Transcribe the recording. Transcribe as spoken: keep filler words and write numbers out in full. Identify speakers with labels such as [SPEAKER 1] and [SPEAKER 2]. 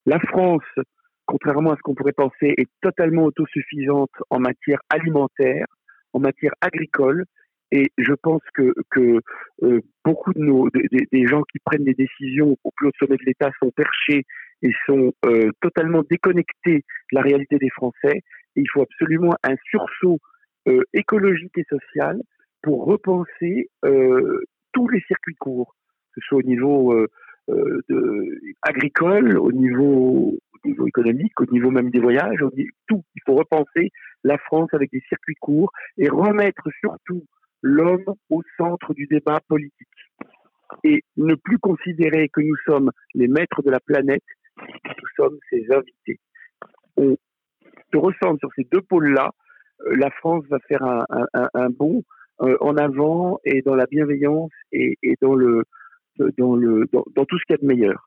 [SPEAKER 1] La France, contrairement à ce qu'on pourrait penser, est totalement autosuffisante en matière alimentaire, en matière agricole. Et je pense que, que euh, beaucoup de nos, des, des gens qui prennent des décisions au plus haut sommet de l'État sont perchés et sont euh, totalement déconnectés de la réalité des Français. Et il faut absolument un sursaut euh, écologique et social pour repenser euh, tous les circuits courts, que ce soit au niveau euh, euh, de, agricole, au niveau, au niveau économique, au niveau même des voyages, au niveau, tout. Il faut repenser la France avec des circuits courts et remettre surtout l'homme au centre du débat politique et ne plus considérer que nous sommes les maîtres de la planète, nous sommes ses invités. On se ressent sur ces deux pôles-là, euh, la France va faire un, un, un bond euh, en avant et dans la bienveillance et, et dans le dans le dans, dans tout ce qu'il y a de meilleur.